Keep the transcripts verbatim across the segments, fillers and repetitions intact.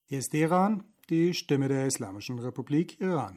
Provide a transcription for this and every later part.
Hier ist Teheran, die Stimme der Islamischen Republik Iran.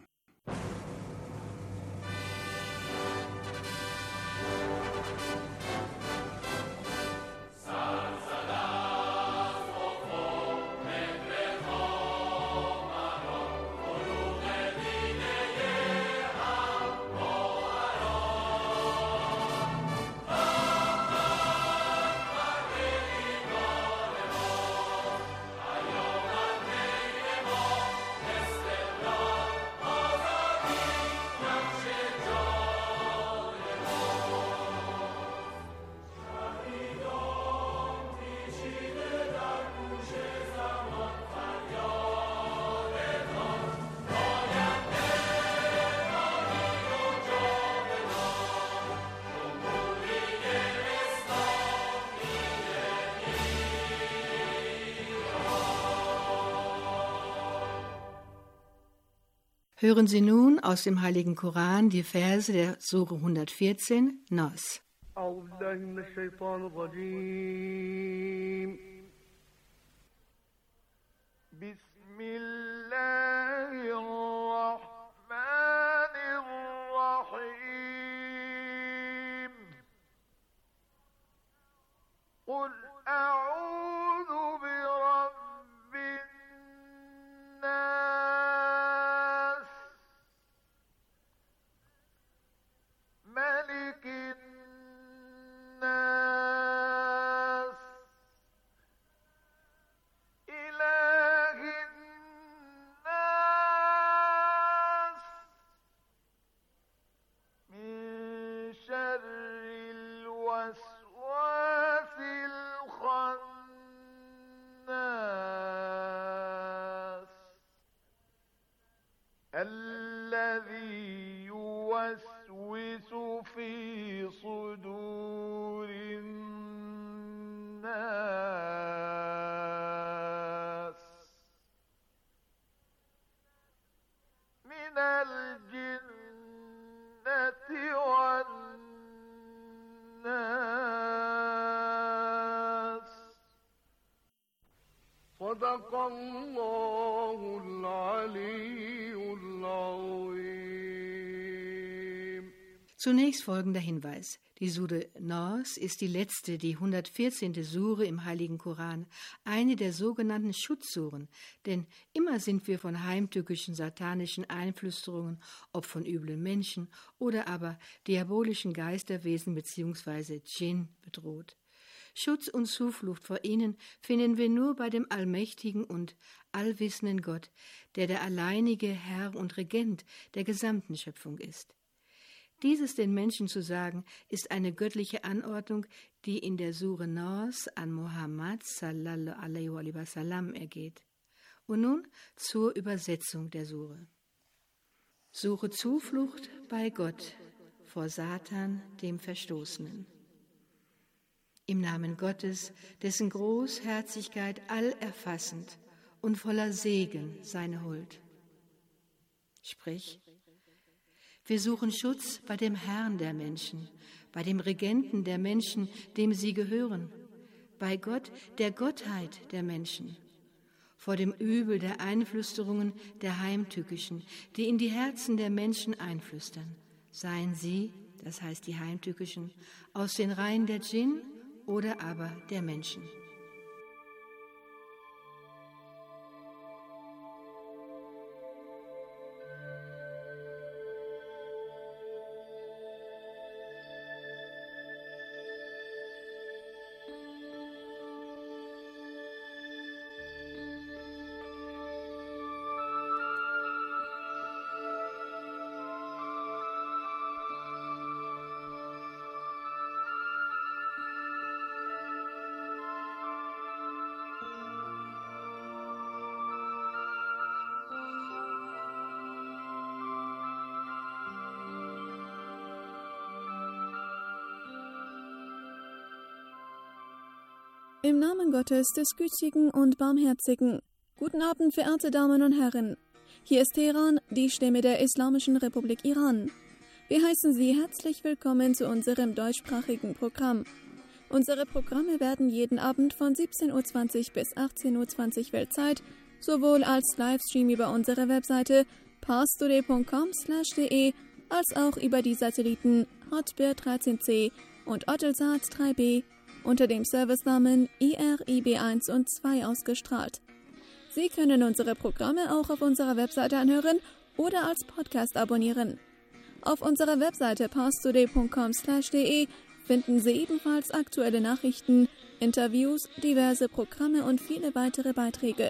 Hören Sie nun aus dem Heiligen Koran die Verse der Sure hundertvierzehn, Nas. Bismillahirrahmanirrahim. Qul a'udhu bi rabbin nas, malikin nas, ilahin nas, min sharril waswasil khannas, الذي يوسوس في صدور الناس من الجنة والناس. صدق الله العلي العظيم. Zunächst folgender Hinweis. Die Sure Nas ist die letzte, die hundertvierzehnte Sure im Heiligen Koran, eine der sogenannten Schutzsuren, denn immer sind wir von heimtückischen satanischen Einflüsterungen, ob von üblen Menschen oder aber diabolischen Geisterwesen bzw. Dschinn bedroht. Schutz und Zuflucht vor ihnen finden wir nur bei dem allmächtigen und allwissenden Gott, der der alleinige Herr und Regent der gesamten Schöpfung ist. Dieses den Menschen zu sagen, ist eine göttliche Anordnung, die in der Sure Nas an Muhammad sallallahu alaihi wa sallam ergeht. Und nun zur Übersetzung der Sure. Suche Zuflucht bei Gott vor Satan, dem Verstoßenen. Im Namen Gottes, dessen Großherzigkeit allerfassend und voller Segen seine Huld. Sprich, wir suchen Schutz bei dem Herrn der Menschen, bei dem Regenten der Menschen, dem sie gehören, bei Gott, der Gottheit der Menschen, vor dem Übel der Einflüsterungen der Heimtückischen, die in die Herzen der Menschen einflüstern, seien sie, das heißt die Heimtückischen, aus den Reihen der Dschinn oder aber der Menschen. Im Namen Gottes, des Gütigen und Barmherzigen. Guten Abend, verehrte Damen und Herren. Hier ist Teheran, die Stimme der Islamischen Republik Iran. Wir heißen Sie herzlich willkommen zu unserem deutschsprachigen Programm. Unsere Programme werden jeden Abend von siebzehn Uhr zwanzig bis achtzehn Uhr zwanzig Weltzeit sowohl als Livestream über unsere Webseite parstoday punkt com slash de als auch über die Satelliten Hotbird dreizehn C und Eutelsat drei B unter dem Servicenamen I R I B eins und zwei ausgestrahlt. Sie können unsere Programme auch auf unserer Webseite anhören oder als Podcast abonnieren. Auf unserer Webseite parstoday punkt com slash de finden Sie ebenfalls aktuelle Nachrichten, Interviews, diverse Programme und viele weitere Beiträge.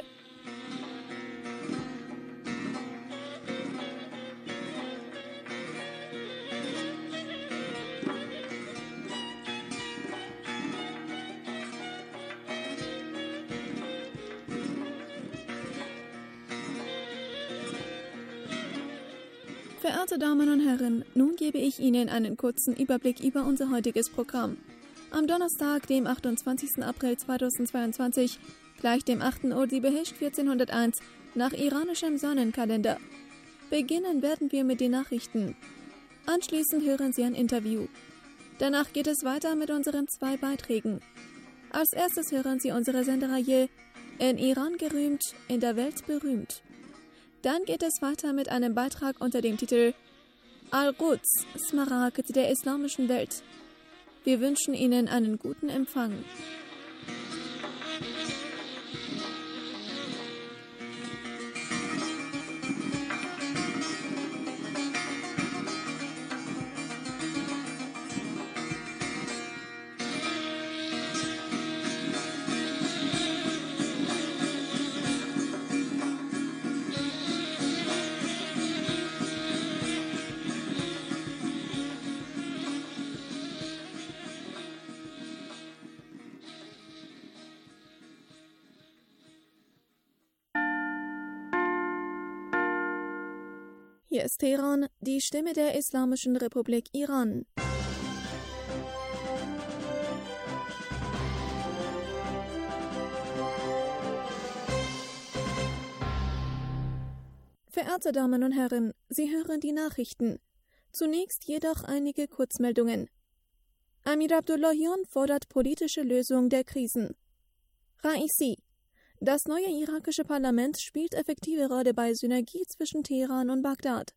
Verehrte Damen und Herren, nun gebe ich Ihnen einen kurzen Überblick über unser heutiges Programm. Am Donnerstag, dem achtundzwanzigsten April zweitausendzweiundzwanzig, gleich dem achten Ur-Sibehesht vierzehnhunderteins, nach iranischem Sonnenkalender. Beginnen werden wir mit den Nachrichten. Anschließend hören Sie ein Interview. Danach geht es weiter mit unseren zwei Beiträgen. Als erstes hören Sie unsere Sendereihe In Iran gerühmt, in der Welt berühmt. Dann geht es weiter mit einem Beitrag unter dem Titel Al-Quds, Smaragd der islamischen Welt. Wir wünschen Ihnen einen guten Empfang. Hier ist Teheran, die Stimme der Islamischen Republik Iran. Verehrte Damen und Herren, Sie hören die Nachrichten. Zunächst jedoch einige Kurzmeldungen. Amir Abdullahian fordert politische Lösung der Krisen. Raisi: Das neue irakische Parlament spielt effektive Rolle bei Synergie zwischen Teheran und Bagdad.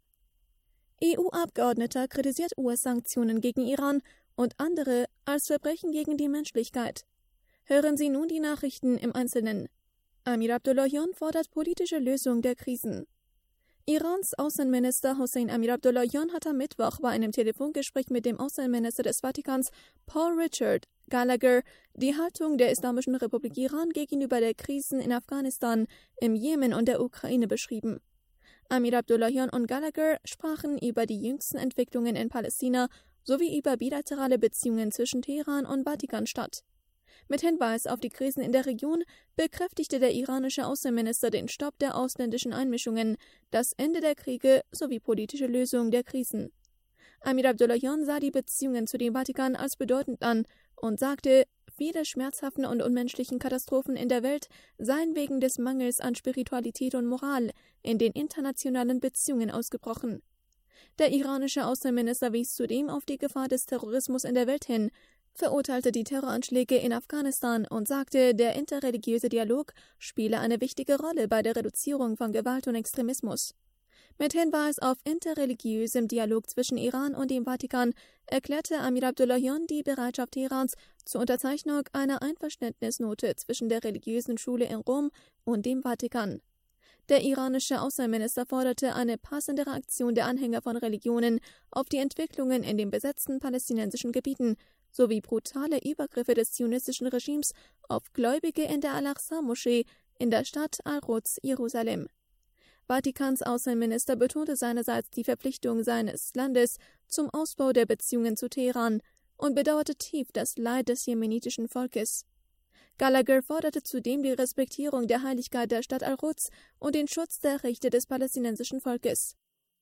E U-Abgeordneter kritisiert U S-Sanktionen gegen Iran und andere als Verbrechen gegen die Menschlichkeit. Hören Sie nun die Nachrichten im Einzelnen. Amir Abdullahian fordert politische Lösung der Krisen. Irans Außenminister Hossein Amir Abdullahian hat am Mittwoch bei einem Telefongespräch mit dem Außenminister des Vatikans Paul Richard Gallagher die Haltung der Islamischen Republik Iran gegenüber der Krisen in Afghanistan, im Jemen und der Ukraine beschrieben. Amir Abdullahian und Gallagher sprachen über die jüngsten Entwicklungen in Palästina sowie über bilaterale Beziehungen zwischen Teheran und Vatikanstadt. Mit Hinweis auf die Krisen in der Region bekräftigte der iranische Außenminister den Stopp der ausländischen Einmischungen, das Ende der Kriege sowie politische Lösung der Krisen. Amir Abdullahian sah die Beziehungen zu dem Vatikan als bedeutend an und sagte, viele schmerzhaften und unmenschlichen Katastrophen in der Welt seien wegen des Mangels an Spiritualität und Moral in den internationalen Beziehungen ausgebrochen. Der iranische Außenminister wies zudem auf die Gefahr des Terrorismus in der Welt hin, verurteilte die Terroranschläge in Afghanistan und sagte, der interreligiöse Dialog spiele eine wichtige Rolle bei der Reduzierung von Gewalt und Extremismus. Mit Hinweis auf interreligiösem Dialog zwischen Iran und dem Vatikan erklärte Amir Abdullahian die Bereitschaft Teherans zur Unterzeichnung einer Einverständnisnote zwischen der religiösen Schule in Rom und dem Vatikan. Der iranische Außenminister forderte eine passende Reaktion der Anhänger von Religionen auf die Entwicklungen in den besetzten palästinensischen Gebieten sowie brutale Übergriffe des zionistischen Regimes auf Gläubige in der Al-Aqsa-Moschee in der Stadt Al-Quds, Jerusalem. Vatikans Außenminister betonte seinerseits die Verpflichtung seines Landes zum Ausbau der Beziehungen zu Teheran und bedauerte tief das Leid des jemenitischen Volkes. Gallagher forderte zudem die Respektierung der Heiligkeit der Stadt Al-Quds und den Schutz der Rechte des palästinensischen Volkes.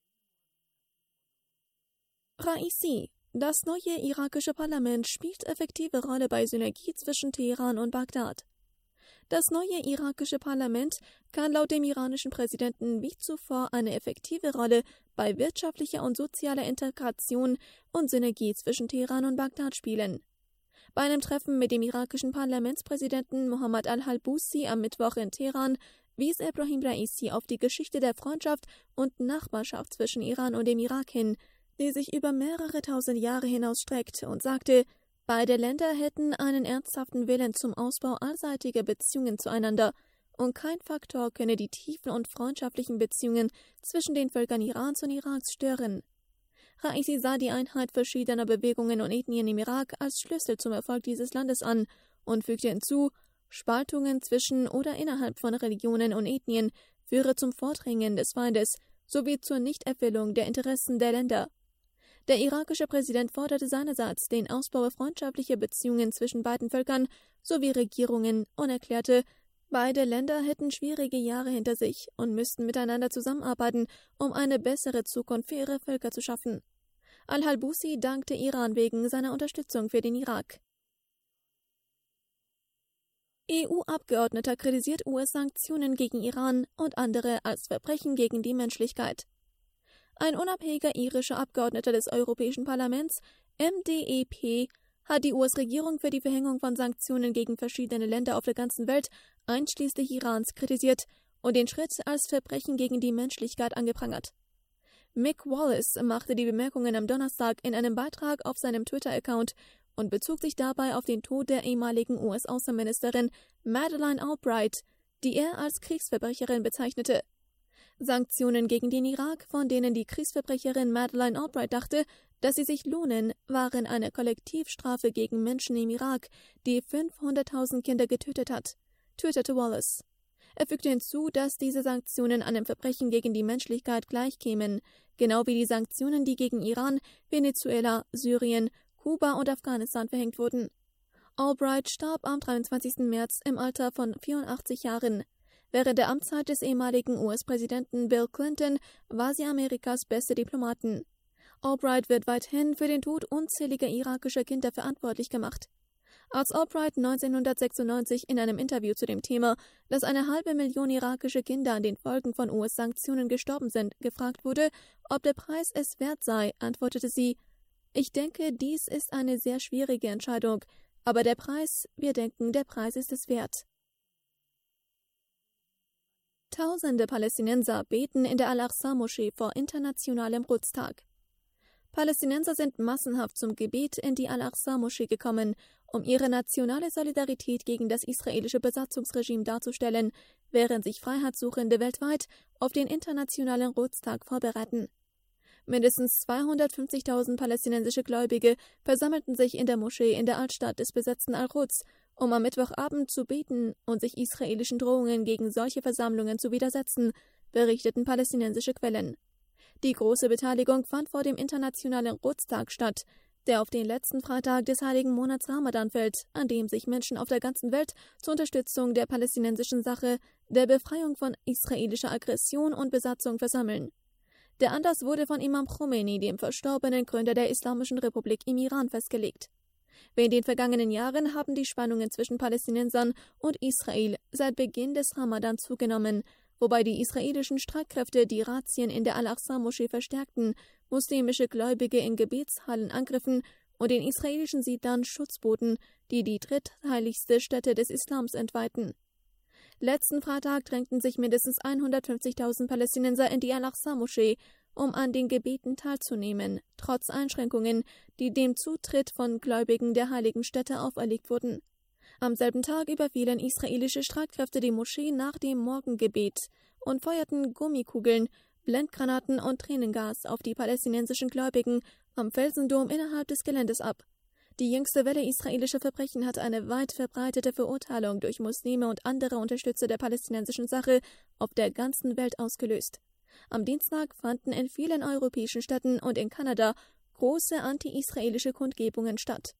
Raisi: Das neue irakische Parlament spielt effektive Rolle bei Synergie zwischen Teheran und Bagdad. Das neue irakische Parlament kann laut dem iranischen Präsidenten wie zuvor eine effektive Rolle bei wirtschaftlicher und sozialer Integration und Synergie zwischen Teheran und Bagdad spielen. Bei einem Treffen mit dem irakischen Parlamentspräsidenten Mohammad al-Halbusi am Mittwoch in Teheran wies Ebrahim Raisi auf die Geschichte der Freundschaft und Nachbarschaft zwischen Iran und dem Irak hin, die sich über mehrere tausend Jahre hinaus streckt, und sagte, beide Länder hätten einen ernsthaften Willen zum Ausbau allseitiger Beziehungen zueinander, und kein Faktor könne die tiefen und freundschaftlichen Beziehungen zwischen den Völkern Irans und Iraks stören. Raisi sah die Einheit verschiedener Bewegungen und Ethnien im Irak als Schlüssel zum Erfolg dieses Landes an und fügte hinzu, Spaltungen zwischen oder innerhalb von Religionen und Ethnien führe zum Vordringen des Feindes sowie zur Nichterfüllung der Interessen der Länder. Der irakische Präsident forderte seinerseits den Ausbau freundschaftlicher Beziehungen zwischen beiden Völkern sowie Regierungen und erklärte, beide Länder hätten schwierige Jahre hinter sich und müssten miteinander zusammenarbeiten, um eine bessere Zukunft für ihre Völker zu schaffen. Al-Halbusi dankte Iran wegen seiner Unterstützung für den Irak. E U-Abgeordneter kritisiert U S-Sanktionen gegen Iran und andere als Verbrechen gegen die Menschlichkeit. Ein unabhängiger irischer Abgeordneter des Europäischen Parlaments, M D E P, hat die U S-Regierung für die Verhängung von Sanktionen gegen verschiedene Länder auf der ganzen Welt, einschließlich Irans, kritisiert und den Schritt als Verbrechen gegen die Menschlichkeit angeprangert. Mick Wallace machte die Bemerkungen am Donnerstag in einem Beitrag auf seinem Twitter-Account und bezog sich dabei auf den Tod der ehemaligen U S-Außenministerin Madeleine Albright, die er als Kriegsverbrecherin bezeichnete. Sanktionen gegen den Irak, von denen die Kriegsverbrecherin Madeleine Albright dachte, dass sie sich lohnen, waren eine Kollektivstrafe gegen Menschen im Irak, die fünfhunderttausend Kinder getötet hat, twitterte Wallace. Er fügte hinzu, dass diese Sanktionen einem Verbrechen gegen die Menschlichkeit gleichkämen, genau wie die Sanktionen, die gegen Iran, Venezuela, Syrien, Kuba und Afghanistan verhängt wurden. Albright starb am dreiundzwanzigsten März im Alter von vierundachtzig Jahren. Während der Amtszeit des ehemaligen U S-Präsidenten Bill Clinton war sie Amerikas beste Diplomatin. Albright wird weithin für den Tod unzähliger irakischer Kinder verantwortlich gemacht. Als Albright neunzehnhundertsechsundneunzig in einem Interview zu dem Thema, dass eine halbe Million irakische Kinder an den Folgen von U S-Sanktionen gestorben sind, gefragt wurde, ob der Preis es wert sei, antwortete sie, ich denke, dies ist eine sehr schwierige Entscheidung, aber der Preis, wir denken, der Preis ist es wert. Tausende Palästinenser beten in der Al-Aqsa-Moschee vor internationalem Quds-Tag. Palästinenser sind massenhaft zum Gebet in die Al-Aqsa-Moschee gekommen, um ihre nationale Solidarität gegen das israelische Besatzungsregime darzustellen, während sich Freiheitssuchende weltweit auf den internationalen Quds-Tag vorbereiten. Mindestens zweihundertfünfzigtausend palästinensische Gläubige versammelten sich in der Moschee in der Altstadt des besetzten Al-Quds, um am Mittwochabend zu beten und sich israelischen Drohungen gegen solche Versammlungen zu widersetzen, berichteten palästinensische Quellen. Die große Beteiligung fand vor dem internationalen Quds-Tag statt, der auf den letzten Freitag des heiligen Monats Ramadan fällt, an dem sich Menschen auf der ganzen Welt zur Unterstützung der palästinensischen Sache, der Befreiung von israelischer Aggression und Besatzung versammeln. Der Anlass wurde von Imam Khomeini, dem verstorbenen Gründer der Islamischen Republik im Iran, festgelegt. Wie in den vergangenen Jahren haben die Spannungen zwischen Palästinensern und Israel seit Beginn des Ramadan zugenommen, wobei die israelischen Streitkräfte die Razzien in der Al-Aqsa-Moschee verstärkten, muslimische Gläubige in Gebetshallen angriffen und den israelischen Siedlern Schutz boten, die die drittheiligste Stätte des Islams entweihten. Letzten Freitag drängten sich mindestens hundertfünfzigtausend Palästinenser in die Al-Aqsa-Moschee, um an den Gebeten teilzunehmen, trotz Einschränkungen, die dem Zutritt von Gläubigen der heiligen Stätte auferlegt wurden. Am selben Tag überfielen israelische Streitkräfte die Moschee nach dem Morgengebet und feuerten Gummikugeln, Blendgranaten und Tränengas auf die palästinensischen Gläubigen am Felsendom innerhalb des Geländes ab. Die jüngste Welle israelischer Verbrechen hat eine weit verbreitete Verurteilung durch Muslime und andere Unterstützer der palästinensischen Sache auf der ganzen Welt ausgelöst. Am Dienstag fanden in vielen europäischen Städten und in Kanada große anti-israelische Kundgebungen statt.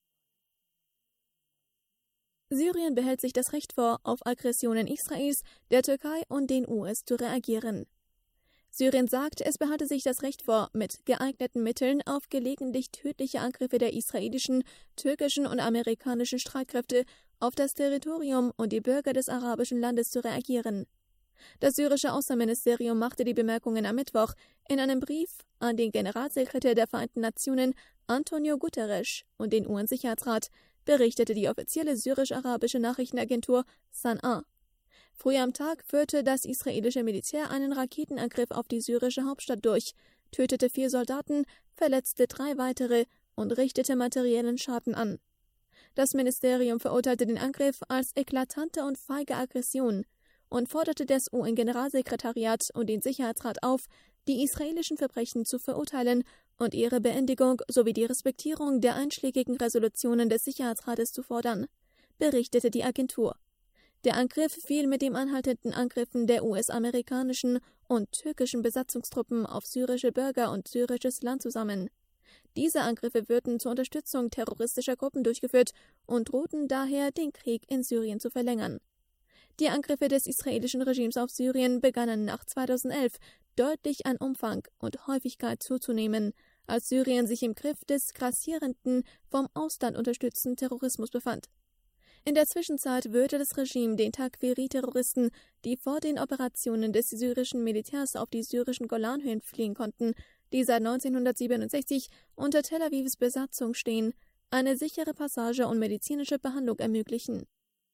Syrien behält sich das Recht vor, auf Aggressionen Israels, der Türkei und den U S zu reagieren. Syrien sagt, es behalte sich das Recht vor, mit geeigneten Mitteln auf gelegentlich tödliche Angriffe der israelischen, türkischen und amerikanischen Streitkräfte auf das Territorium und die Bürger des arabischen Landes zu reagieren. Das syrische Außenministerium machte die Bemerkungen am Mittwoch in einem Brief an den Generalsekretär der Vereinten Nationen Antonio Guterres und den U N-Sicherheitsrat, berichtete die offizielle syrisch-arabische Nachrichtenagentur S A N A. Früh am Tag führte das israelische Militär einen Raketenangriff auf die syrische Hauptstadt durch, tötete vier Soldaten, verletzte drei weitere und richtete materiellen Schaden an. Das Ministerium verurteilte den Angriff als eklatante und feige Aggression und forderte das U N-Generalsekretariat und den Sicherheitsrat auf, die israelischen Verbrechen zu verurteilen und ihre Beendigung sowie die Respektierung der einschlägigen Resolutionen des Sicherheitsrates zu fordern, berichtete die Agentur. Der Angriff fiel mit den anhaltenden Angriffen der U S-amerikanischen und türkischen Besatzungstruppen auf syrische Bürger und syrisches Land zusammen. Diese Angriffe würden zur Unterstützung terroristischer Gruppen durchgeführt und drohten daher, den Krieg in Syrien zu verlängern. Die Angriffe des israelischen Regimes auf Syrien begannen nach zweitausendelf deutlich an Umfang und Häufigkeit zuzunehmen, als Syrien sich im Griff des grassierenden, vom Ausland unterstützten Terrorismus befand. In der Zwischenzeit würde das Regime den Takfiri-Terroristen, die vor den Operationen des syrischen Militärs auf die syrischen Golanhöhen fliehen konnten, die seit neunzehnhundertsiebenundsechzig unter Tel Avivs Besatzung stehen, eine sichere Passage und medizinische Behandlung ermöglichen.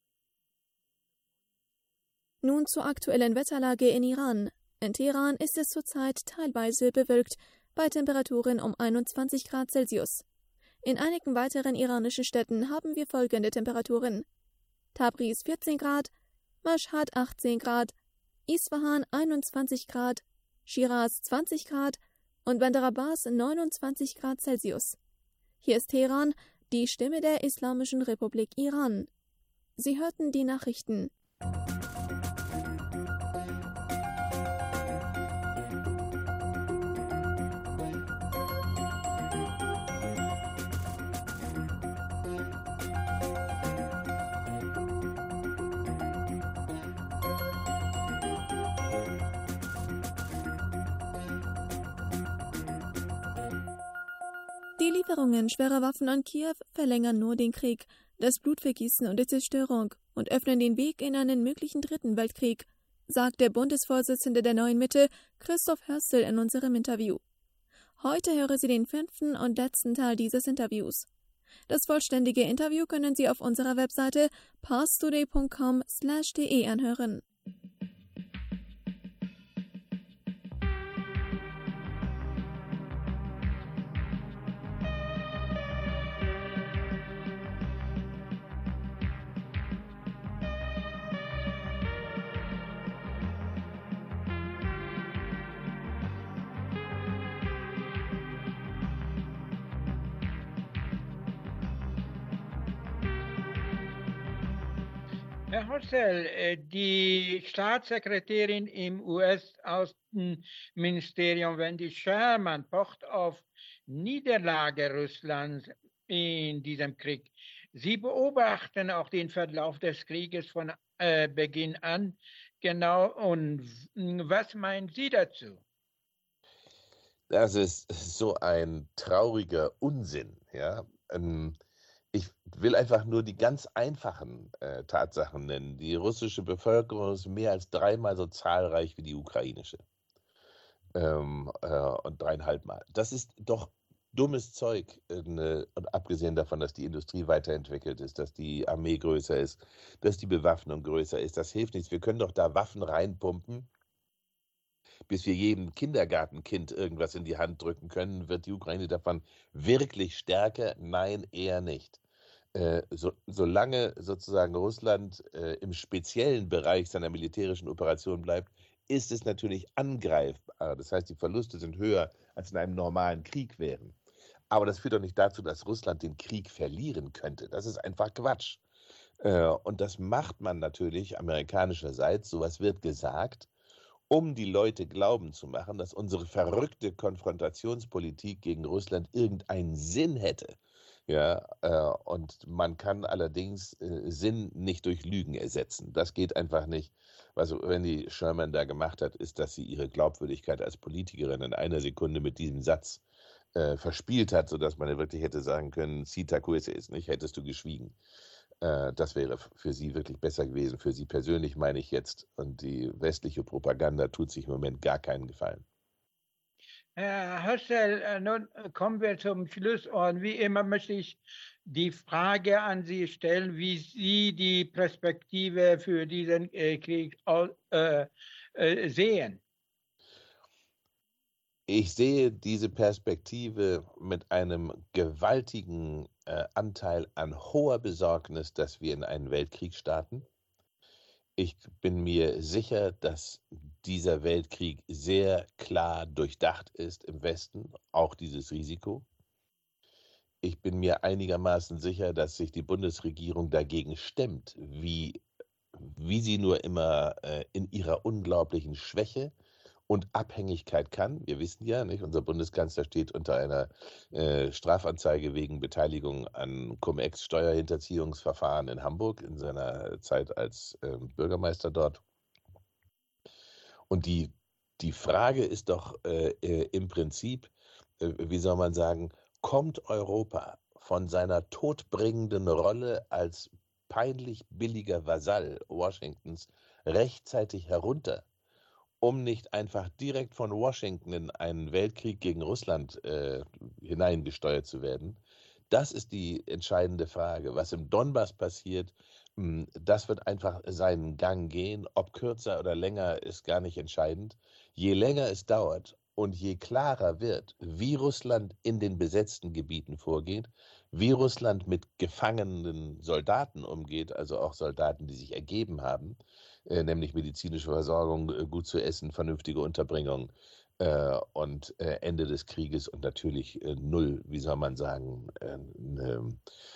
Nun zur aktuellen Wetterlage in Iran. In Teheran ist es zurzeit teilweise bewölkt, bei Temperaturen um einundzwanzig Grad Celsius. In einigen weiteren iranischen Städten haben wir folgende Temperaturen: Tabriz vierzehn Grad, Mashhad achtzehn Grad, Isfahan einundzwanzig Grad, Shiraz zwanzig Grad und Bandar Abbas neunundzwanzig Grad Celsius. Hier ist Teheran, die Stimme der Islamischen Republik Iran. Sie hörten die Nachrichten. Die Lieferungen schwerer Waffen an Kiew verlängern nur den Krieg, das Blutvergießen und die Zerstörung und öffnen den Weg in einen möglichen dritten Weltkrieg, sagt der Bundesvorsitzende der Neuen Mitte, Christoph Hörstel, in unserem Interview. Heute hören Sie den fünften und letzten Teil dieses Interviews. Das vollständige Interview können Sie auf unserer Webseite parstoday punkt com slash de anhören. Herr Hörstel, die Staatssekretärin im U S-Außenministerium Wendy Sherman pocht auf Niederlage Russlands in diesem Krieg. Sie beobachten auch den Verlauf des Krieges von äh, Beginn an. Genau, und was meinen Sie dazu? Das ist so ein trauriger Unsinn, ja. Ähm, Ich will einfach nur die ganz einfachen äh, Tatsachen nennen. Die russische Bevölkerung ist mehr als dreimal so zahlreich wie die ukrainische. Ähm, äh, und dreieinhalb Mal. Das ist doch dummes Zeug. Äh, ne, und abgesehen davon, dass die Industrie weiterentwickelt ist, dass die Armee größer ist, dass die Bewaffnung größer ist. Das hilft nichts. Wir können doch da Waffen reinpumpen. Bis wir jedem Kindergartenkind irgendwas in die Hand drücken können, wird die Ukraine davon wirklich stärker? Nein, eher nicht. Äh, so, solange sozusagen Russland äh, im speziellen Bereich seiner militärischen Operation bleibt, ist es natürlich angreifbar. Das heißt, die Verluste sind höher, als in einem normalen Krieg wären. Aber das führt doch nicht dazu, dass Russland den Krieg verlieren könnte. Das ist einfach Quatsch. Äh, und das macht man natürlich amerikanischerseits, sowas wird gesagt, um die Leute glauben zu machen, dass unsere verrückte Konfrontationspolitik gegen Russland irgendeinen Sinn hätte. Ja, äh, und man kann allerdings äh, Sinn nicht durch Lügen ersetzen. Das geht einfach nicht. Was Wendy Sherman da gemacht hat, ist, dass sie ihre Glaubwürdigkeit als Politikerin in einer Sekunde mit diesem Satz äh, verspielt hat, sodass man ja wirklich hätte sagen können, Sita Kueses, nicht, hättest du geschwiegen. Äh, das wäre für sie wirklich besser gewesen. Für sie persönlich meine ich jetzt. Und die westliche Propaganda tut sich im Moment gar keinen Gefallen. Herr Hössel, nun kommen wir zum Schluss und wie immer möchte ich die Frage an Sie stellen, wie Sie die Perspektive für diesen äh, Krieg äh, äh, sehen. Ich sehe diese Perspektive mit einem gewaltigen äh, Anteil an hoher Besorgnis, dass wir in einen Weltkrieg starten. Ich bin mir sicher, dass dieser Weltkrieg sehr klar durchdacht ist im Westen, auch dieses Risiko. Ich bin mir einigermaßen sicher, dass sich die Bundesregierung dagegen stemmt, wie, wie sie nur immer äh, in ihrer unglaublichen Schwäche und Abhängigkeit kann. Wir wissen ja, nicht, unser Bundeskanzler steht unter einer äh, Strafanzeige wegen Beteiligung an Cum-Ex-Steuerhinterziehungsverfahren in Hamburg in seiner Zeit als äh, Bürgermeister dort. Und die, die Frage ist doch äh, äh, im Prinzip, äh, wie soll man sagen, kommt Europa von seiner todbringenden Rolle als peinlich billiger Vasall Washingtons rechtzeitig herunter, um nicht einfach direkt von Washington in einen Weltkrieg gegen Russland äh, hineingesteuert zu werden? Das ist die entscheidende Frage. Was im Donbass passiert, mh, das wird einfach seinen Gang gehen. Ob kürzer oder länger, ist gar nicht entscheidend. Je länger es dauert und je klarer wird, wie Russland in den besetzten Gebieten vorgeht, wie Russland mit gefangenen Soldaten umgeht, also auch Soldaten, die sich ergeben haben, äh, nämlich medizinische Versorgung, äh, gut zu essen, vernünftige Unterbringung äh, und äh, Ende des Krieges und natürlich äh, null, wie soll man sagen, äh, ne,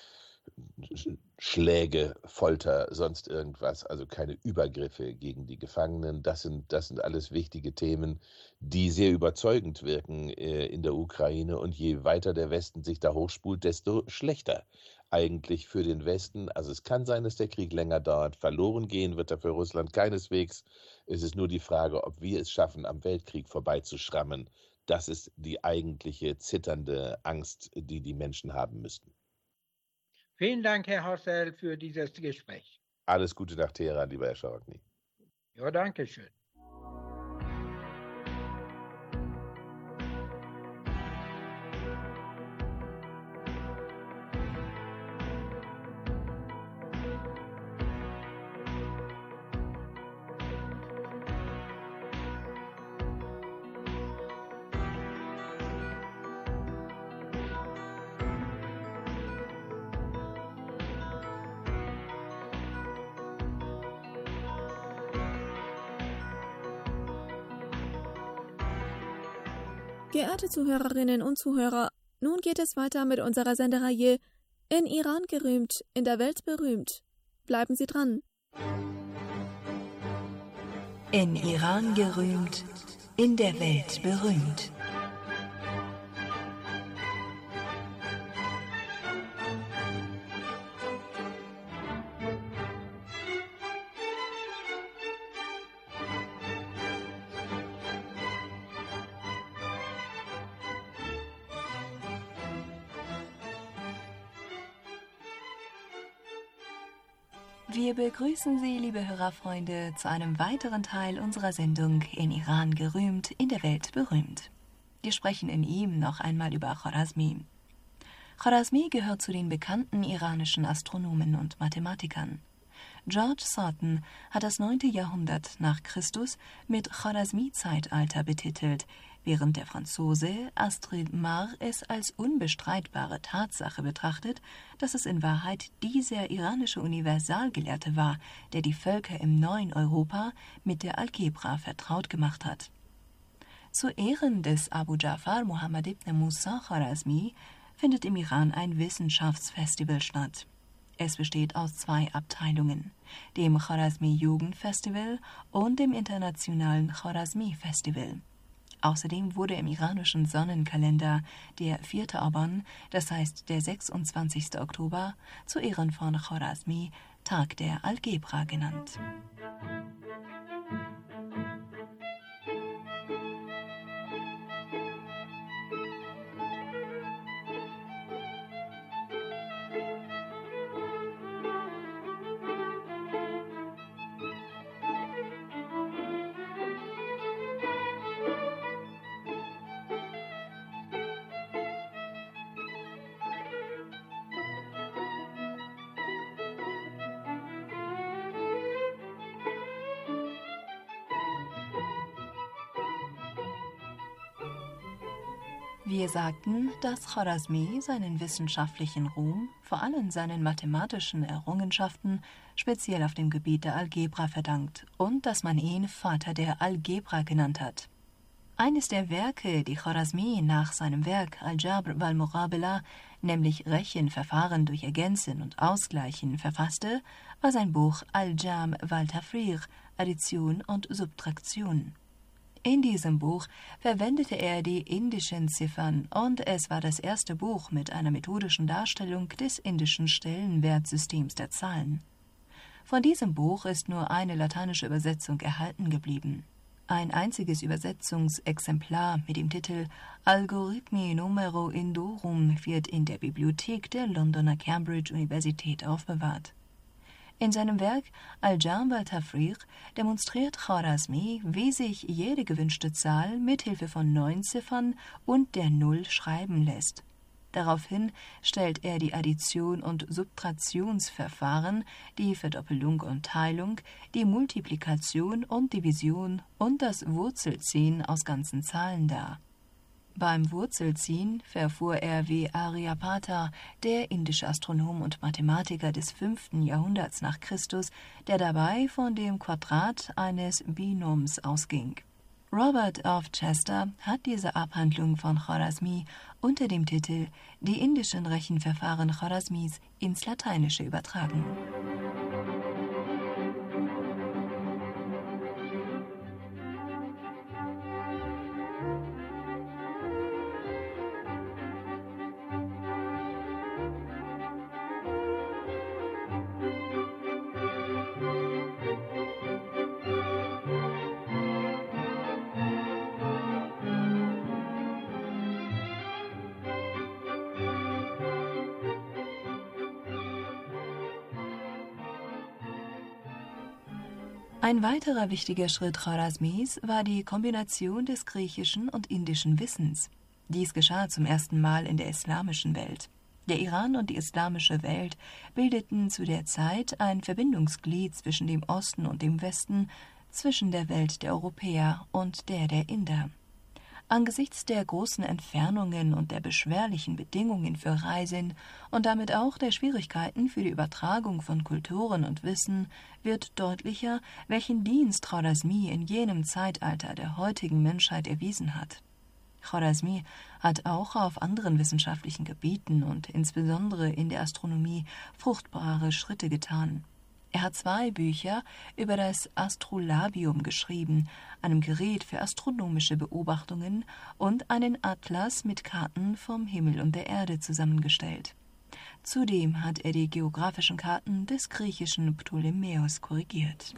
Schläge, Folter, sonst irgendwas, also keine Übergriffe gegen die Gefangenen. Das sind, das sind alles wichtige Themen, die sehr überzeugend wirken äh, in der Ukraine. Und je weiter der Westen sich da hochspult, desto schlechter eigentlich für den Westen. Also es kann sein, dass der Krieg länger dauert. Verloren gehen wird er für Russland keineswegs. Es ist nur die Frage, ob wir es schaffen, am Weltkrieg vorbeizuschrammen. Das ist die eigentliche zitternde Angst, die die Menschen haben müssten. Vielen Dank, Herr Hössel, für dieses Gespräch. Alles Gute nach Teheran, lieber Herr Scharokny. Ja, danke schön. Geehrte Zuhörerinnen und Zuhörer, nun geht es weiter mit unserer Sendereihe In Iran gerühmt, in der Welt berühmt. Bleiben Sie dran. In Iran gerühmt, in der Welt berühmt. Wir begrüßen Sie, liebe Hörerfreunde, zu einem weiteren Teil unserer Sendung In Iran gerühmt, in der Welt berühmt. Wir sprechen in ihm noch einmal über Chorasmi. Chorasmi gehört zu den bekannten iranischen Astronomen und Mathematikern. George Sorton hat das neunte Jahrhundert nach Christus mit Chorasmi-Zeitalter betitelt, während der Franzose Astrid Mar es als unbestreitbare Tatsache betrachtet, dass es in Wahrheit dieser iranische Universalgelehrte war, der die Völker im neuen Europa mit der Algebra vertraut gemacht hat. Zu Ehren des Abu Ja'far Muhammad ibn Musa Chorasmi findet im Iran ein Wissenschaftsfestival statt. Es besteht aus zwei Abteilungen, dem Chorasmi-Jugendfestival und dem internationalen Chorasmi-Festival. Außerdem wurde im iranischen Sonnenkalender der vierte Aban, das heißt der sechsundzwanzigste Oktober, zu Ehren von Chorasmi Tag der Algebra genannt. Wir sagten, dass Chorasmi seinen wissenschaftlichen Ruhm, vor allem seinen mathematischen Errungenschaften, speziell auf dem Gebiet der Algebra verdankt und dass man ihn Vater der Algebra genannt hat. Eines der Werke, die Chorasmi nach seinem Werk Al-Jabr wal-Muqabala, nämlich Rechenverfahren durch Ergänzen und Ausgleichen, verfasste, war sein Buch Al-Jam wal-Tafriq, Addition und Subtraktion. In diesem Buch verwendete er die indischen Ziffern und es war das erste Buch mit einer methodischen Darstellung des indischen Stellenwertsystems der Zahlen. Von diesem Buch ist nur eine lateinische Übersetzung erhalten geblieben. Ein einziges Übersetzungsexemplar mit dem Titel Algorithmi Numero Indorum wird in der Bibliothek der Londoner Cambridge Universität aufbewahrt. In seinem Werk Al-Jam wal-Tafriq demonstriert Chorasmi, wie sich jede gewünschte Zahl mithilfe von neun Ziffern und der Null schreiben lässt. Daraufhin stellt er die Addition- und Subtraktionsverfahren, die Verdoppelung und Teilung, die Multiplikation und Division und das Wurzelziehen aus ganzen Zahlen dar. Beim Wurzelziehen verfuhr er wie Aryabhata, der indische Astronom und Mathematiker des fünften Jahrhunderts nach Christus, der dabei von dem Quadrat eines Binoms ausging. Robert of Chester hat diese Abhandlung von Chorasmi unter dem Titel »Die indischen Rechenverfahren Chorasmis« ins Lateinische übertragen. Ein weiterer wichtiger Schritt Chorasmis war die Kombination des griechischen und indischen Wissens. Dies geschah zum ersten Mal in der islamischen Welt. Der Iran und die islamische Welt bildeten zu der Zeit ein Verbindungsglied zwischen dem Osten und dem Westen, zwischen der Welt der Europäer und der der Inder. Angesichts der großen Entfernungen und der beschwerlichen Bedingungen für Reisen und damit auch der Schwierigkeiten für die Übertragung von Kulturen und Wissen wird deutlicher, welchen Dienst Chorasmi in jenem Zeitalter der heutigen Menschheit erwiesen hat. Chorasmi hat auch auf anderen wissenschaftlichen Gebieten und insbesondere in der Astronomie fruchtbare Schritte getan. Er hat zwei Bücher über das Astrolabium geschrieben, einem Gerät für astronomische Beobachtungen, und einen Atlas mit Karten vom Himmel und der Erde zusammengestellt. Zudem hat er die geografischen Karten des griechischen Ptolemäus korrigiert.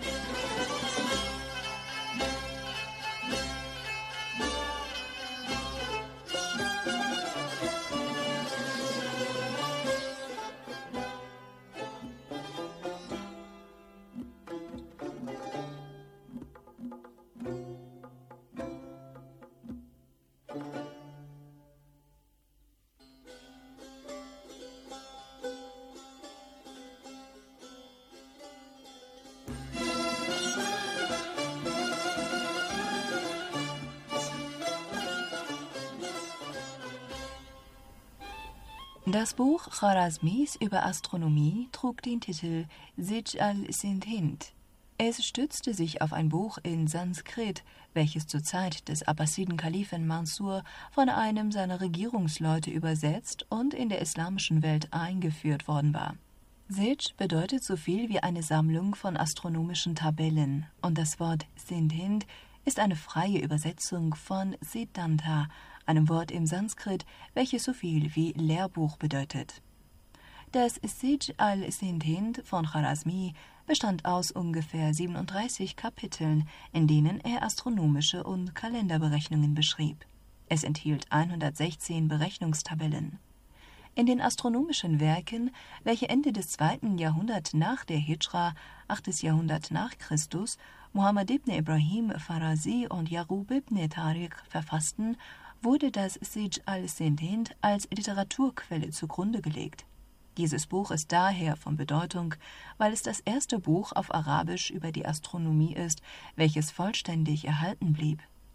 Das Buch Chorasmis über Astronomie trug den Titel Zij al-Sindhind. Es stützte sich auf ein Buch in Sanskrit, welches zur Zeit des Abbasiden-Kalifen Mansur von einem seiner Regierungsleute übersetzt und in der islamischen Welt eingeführt worden war. Zij bedeutet so viel wie eine Sammlung von astronomischen Tabellen und das Wort Sindhind ist eine freie Übersetzung von Siddhanta, einem Wort im Sanskrit, welches so viel wie Lehrbuch bedeutet. Das Zij al-Sindhind von Chorasmi bestand aus ungefähr siebenunddreißig Kapiteln, in denen er astronomische und Kalenderberechnungen beschrieb. Es enthielt hundertsechzehn Berechnungstabellen. In den astronomischen Werken, welche Ende des zweiten Jahrhunderts nach der Hijra, achtes Jahrhundert nach Christus, Muhammad ibn Ibrahim Farazi und Yaqub ibn Tariq verfassten, wurde das Zij al-Sindhind als Literaturquelle zugrunde gelegt. Dieses Buch ist daher von Bedeutung, weil es das erste Buch auf Arabisch über die Astronomie ist, welches vollständig erhalten blieb.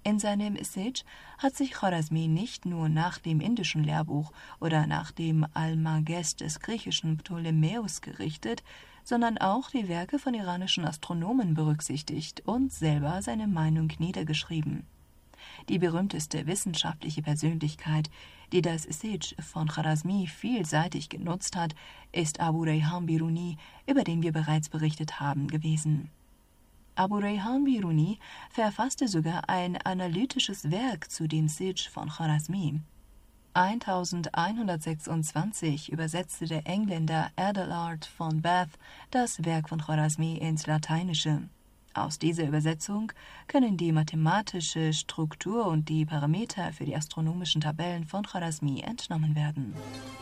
In seinem Sitsch hat sich Chorasmi nicht nur nach dem indischen Lehrbuch oder nach dem Almagest des griechischen Ptolemäus gerichtet, sondern auch die Werke von iranischen Astronomen berücksichtigt und selber seine Meinung niedergeschrieben. Die berühmteste wissenschaftliche Persönlichkeit, die das Sitsch von Chorasmi vielseitig genutzt hat, ist Abu Rayhan Biruni, über den wir bereits berichtet haben, gewesen. Abu Rayhan Biruni verfasste sogar ein analytisches Werk zu dem Sitsch von Chorasmi. elfhundertsechsundzwanzig übersetzte der Engländer Adelard von Bath das Werk von Chorasmi ins Lateinische. Aus dieser Übersetzung können die mathematische Struktur und die Parameter für die astronomischen Tabellen von Chorasmi entnommen werden.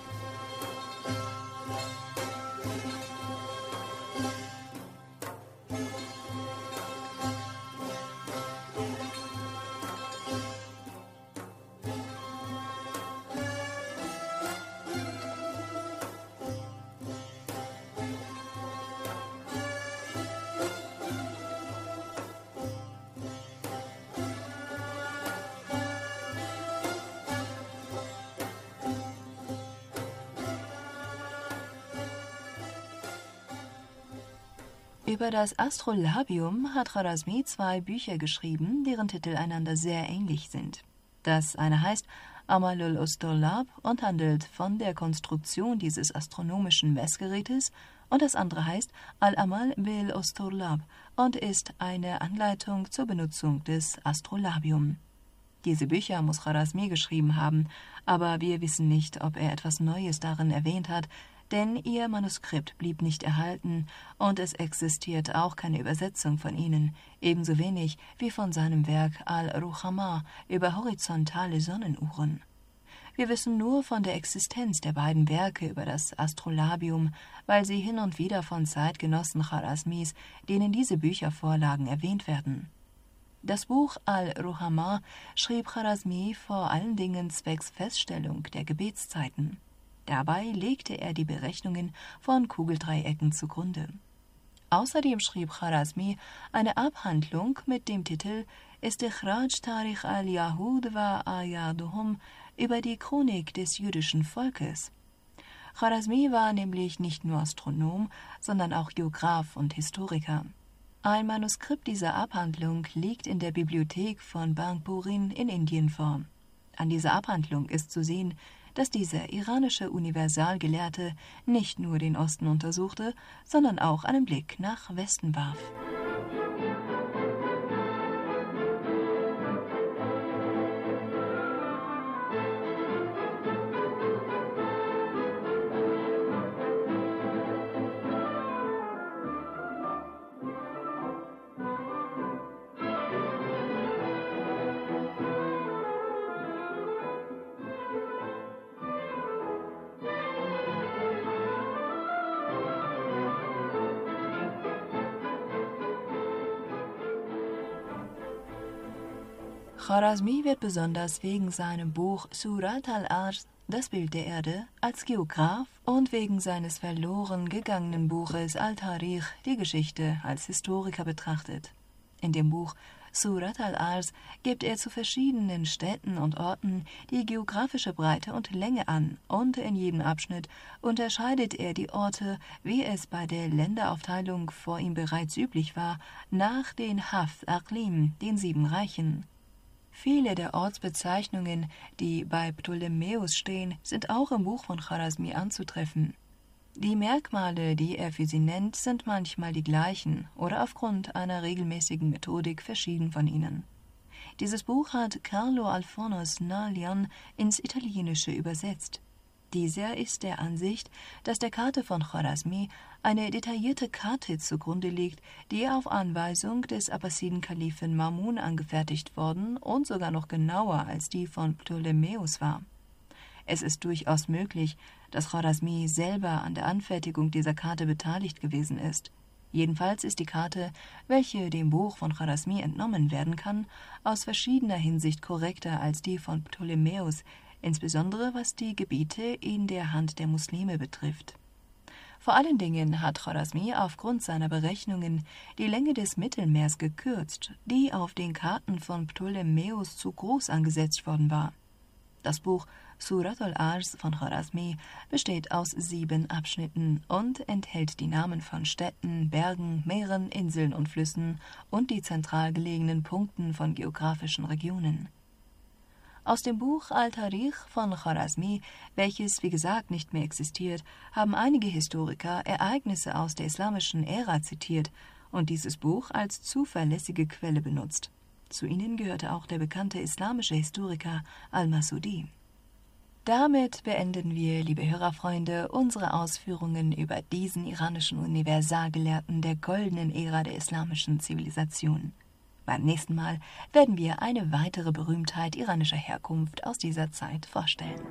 Über das Astrolabium hat Chorasmi zwei Bücher geschrieben, deren Titel einander sehr ähnlich sind. Das eine heißt Amalul Astrolab und handelt von der Konstruktion dieses astronomischen Messgerätes, und das andere heißt Al-Amal bil Astrolab und ist eine Anleitung zur Benutzung des Astrolabium. Diese Bücher muss Chorasmi geschrieben haben, aber wir wissen nicht, ob er etwas Neues darin erwähnt hat, denn ihr Manuskript blieb nicht erhalten und es existiert auch keine Übersetzung von ihnen, ebenso wenig wie von seinem Werk Al-Ruchama über horizontale Sonnenuhren. Wir wissen nur von der Existenz der beiden Werke über das Astrolabium, weil sie hin und wieder von Zeitgenossen Chorasmis, denen diese Bücher vorlagen, erwähnt werden. Das Buch Al-Ruchama schrieb Chorasmi vor allen Dingen zwecks Feststellung der Gebetszeiten. Dabei legte er die Berechnungen von Kugeldreiecken zugrunde. Außerdem schrieb Chorasmi eine Abhandlung mit dem Titel Istikhraj Tarikh al-Yahud wa Ayaduhum über die Chronik des jüdischen Volkes. Chorasmi war nämlich nicht nur Astronom, sondern auch Geograph und Historiker. Ein Manuskript dieser Abhandlung liegt in der Bibliothek von Bangpurin in Indien vor. An dieser Abhandlung ist zu sehen, dass dieser iranische Universalgelehrte nicht nur den Osten untersuchte, sondern auch einen Blick nach Westen warf. Chorasmi wird besonders wegen seinem Buch Surat al-Arz, das Bild der Erde, als Geograph und wegen seines verloren gegangenen Buches Al-Tarikh, die Geschichte, als Historiker betrachtet. In dem Buch Surat al-Arz gibt er zu verschiedenen Städten und Orten die geografische Breite und Länge an, und in jedem Abschnitt unterscheidet er die Orte, wie es bei der Länderaufteilung vor ihm bereits üblich war, nach den Hafth Aqlim, den sieben Reichen. Viele der Ortsbezeichnungen, die bei Ptolemäus stehen, sind auch im Buch von Chorasmi anzutreffen. Die Merkmale, die er für sie nennt, sind manchmal die gleichen oder aufgrund einer regelmäßigen Methodik verschieden von ihnen. Dieses Buch hat Carlo Alfonso Nalion ins Italienische übersetzt. Dieser ist der Ansicht, dass der Karte von Chorasmi eine detaillierte Karte zugrunde liegt, die auf Anweisung des Abbasiden-Kalifen Mamun angefertigt worden und sogar noch genauer als die von Ptolemäus war. Es ist durchaus möglich, dass Chorasmi selber an der Anfertigung dieser Karte beteiligt gewesen ist. Jedenfalls ist die Karte, welche dem Buch von Chorasmi entnommen werden kann, aus verschiedener Hinsicht korrekter als die von Ptolemäus, insbesondere was die Gebiete in der Hand der Muslime betrifft. Vor allen Dingen hat Chorasmi aufgrund seiner Berechnungen die Länge des Mittelmeers gekürzt, die auf den Karten von Ptolemäus zu groß angesetzt worden war. Das Buch Surat al-Arz von Chorasmi besteht aus sieben Abschnitten und enthält die Namen von Städten, Bergen, Meeren, Inseln und Flüssen und die zentral gelegenen Punkten von geografischen Regionen. Aus dem Buch Al-Tarikh von Chorasmi, welches wie gesagt nicht mehr existiert, haben einige Historiker Ereignisse aus der islamischen Ära zitiert und dieses Buch als zuverlässige Quelle benutzt. Zu ihnen gehörte auch der bekannte islamische Historiker Al-Masudi. Damit beenden wir, liebe Hörerfreunde, unsere Ausführungen über diesen iranischen Universalgelehrten der goldenen Ära der islamischen Zivilisation. Beim nächsten Mal werden wir eine weitere Berühmtheit iranischer Herkunft aus dieser Zeit vorstellen.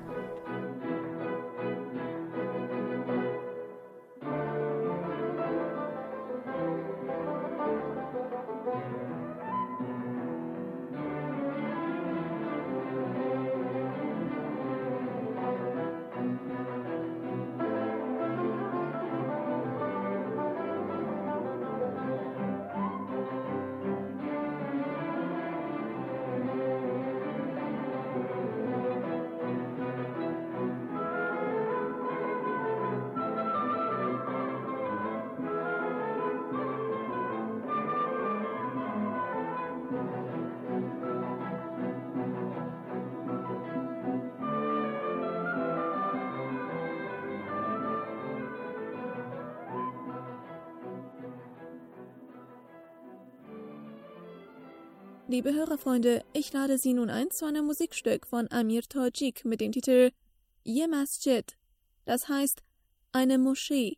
Liebe Hörerfreunde, ich lade Sie nun ein zu einem Musikstück von Amir Tajik mit dem Titel Ye Masjid, das heißt eine Moschee.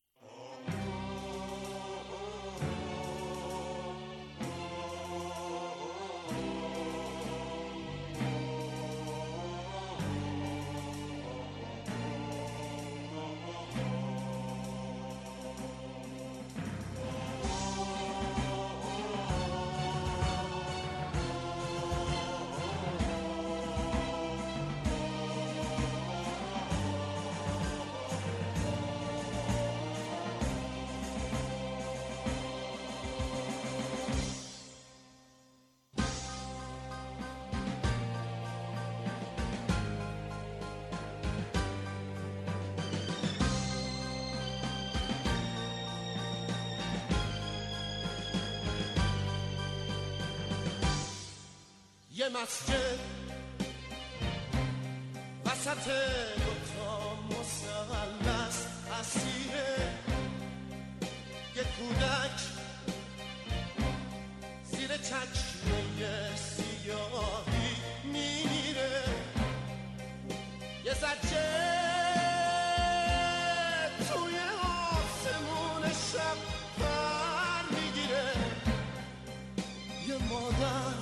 یه مسجد وسط دوتا مثلث اسیره یه کودک زیر چکمه سیاهی میره یه زجه توی آسمون شب پر میگیره یه مادر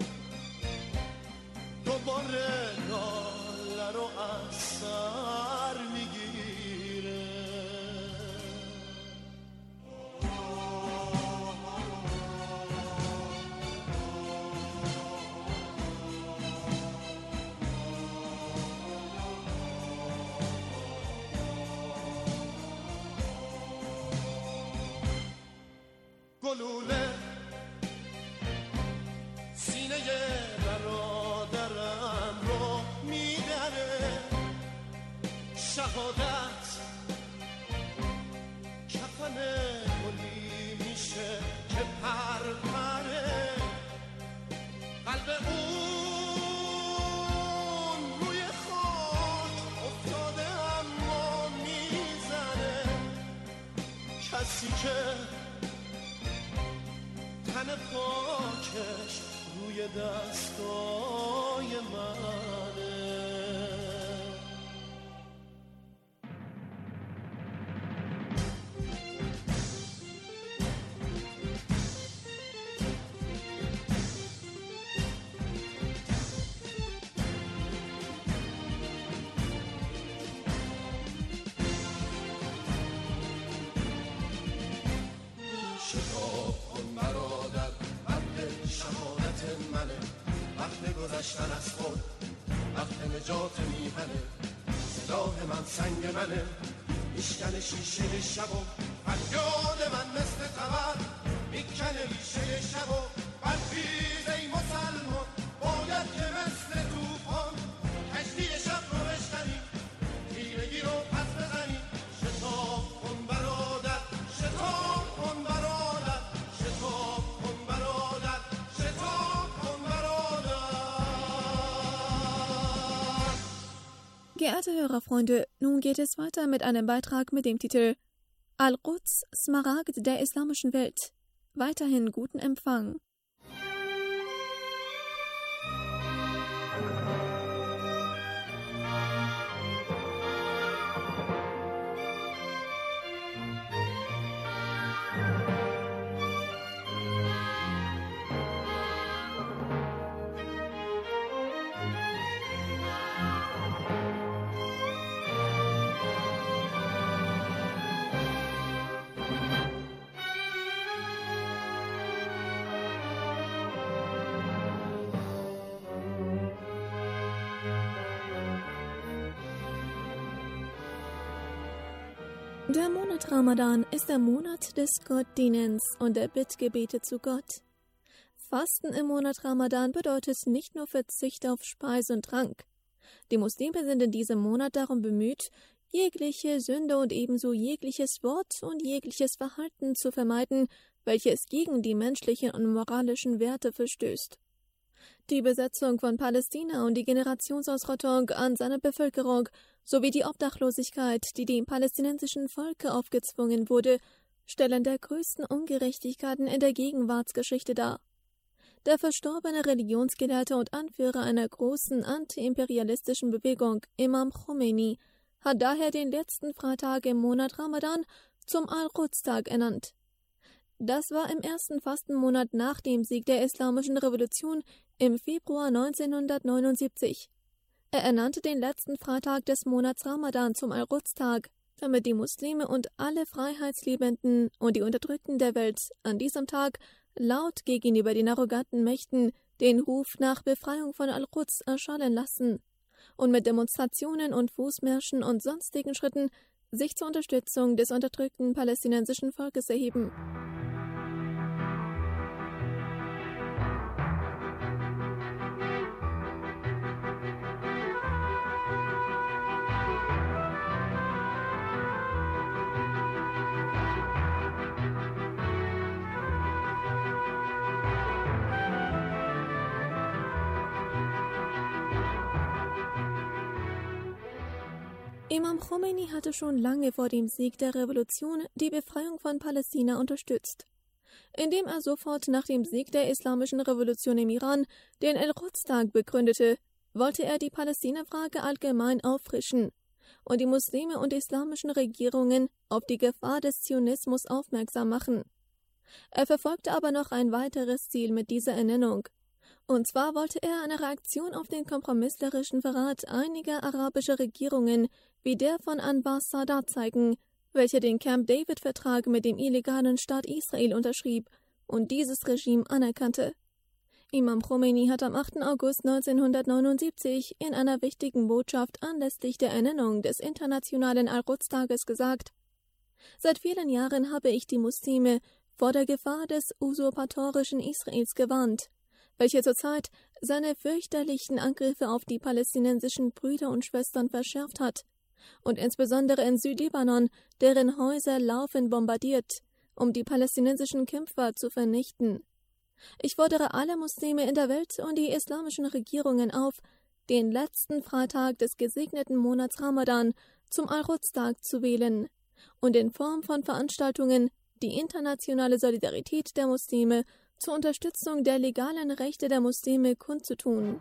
دوباره ناله رو از سر میگیره گلوله سینه برادرم رو میدره شهادت کفن گلی میشه که پر پره قلب اون روی خاک افتاده اما میزنه کسی که تن پاکش روی دستای منه گذشتن از خود وقت نجات میهنه سلاح من سنگ منه میشکنه شیشه شب و فریاد من مثل تبر میکنه ریشه شب و برخیز ای مسلمان باید که مثل توفان کشتی شب رو بشکنی تیرگی رو پس بزنی شتاب کن برادر شتاب کن برادر شتاب کن برادر شتاب کن برادر. Geehrte Hörerfreunde, nun geht es weiter mit einem Beitrag mit dem Titel Al-Quds, Smaragd der islamischen Welt. Weiterhin guten Empfang. Der Monat Ramadan ist der Monat des Gottdienens und der Bittgebete zu Gott. Fasten im Monat Ramadan bedeutet nicht nur Verzicht auf Speise und Trank. Die Muslime sind in diesem Monat darum bemüht, jegliche Sünde und ebenso jegliches Wort und jegliches Verhalten zu vermeiden, welches gegen die menschlichen und moralischen Werte verstößt. Die Besetzung von Palästina und die Generationsausrottung an seiner Bevölkerung sowie die Obdachlosigkeit, die dem palästinensischen Volke aufgezwungen wurde, stellen der größten Ungerechtigkeiten in der Gegenwartsgeschichte dar. Der verstorbene Religionsgelehrte und Anführer einer großen antiimperialistischen Bewegung, Imam Khomeini, hat daher den letzten Freitag im Monat Ramadan zum Al-Quds-Tag ernannt. Das war im ersten Fastenmonat nach dem Sieg der Islamischen Revolution im Februar neunzehnhundertneunundsiebzig. Er ernannte den letzten Freitag des Monats Ramadan zum Al-Quds-Tag, damit die Muslime und alle Freiheitsliebenden und die Unterdrückten der Welt an diesem Tag laut gegenüber den arroganten Mächten den Ruf nach Befreiung von Al-Quds erschallen lassen und mit Demonstrationen und Fußmärschen und sonstigen Schritten sich zur Unterstützung des unterdrückten palästinensischen Volkes erheben. Imam Khomeini hatte schon lange vor dem Sieg der Revolution die Befreiung von Palästina unterstützt. Indem er sofort nach dem Sieg der Islamischen Revolution im Iran den Al-Quds-Tag begründete, wollte er die Palästina-Frage allgemein auffrischen und die Muslime und islamischen Regierungen auf die Gefahr des Zionismus aufmerksam machen. Er verfolgte aber noch ein weiteres Ziel mit dieser Ernennung. Und zwar wollte er eine Reaktion auf den kompromisslerischen Verrat einiger arabischer Regierungen wie der von Anwar Sadat zeigen, welcher den Camp David-Vertrag mit dem illegalen Staat Israel unterschrieb und dieses Regime anerkannte. Imam Khomeini hat am achten August neunzehnhundertneunundsiebzig in einer wichtigen Botschaft anlässlich der Ernennung des internationalen Al-Quds-Tages gesagt: Seit vielen Jahren habe ich die Muslime vor der Gefahr des usurpatorischen Israels gewarnt, welcher zurzeit seine fürchterlichen Angriffe auf die palästinensischen Brüder und Schwestern verschärft hat und insbesondere in Südlibanon deren Häuser laufend bombardiert, um die palästinensischen Kämpfer zu vernichten. Ich fordere alle Muslime in der Welt und die islamischen Regierungen auf, den letzten Freitag des gesegneten Monats Ramadan zum Al-Quds-Tag zu wählen und in Form von Veranstaltungen die internationale Solidarität der Muslime zur Unterstützung der legalen Rechte der Muslime kundzutun.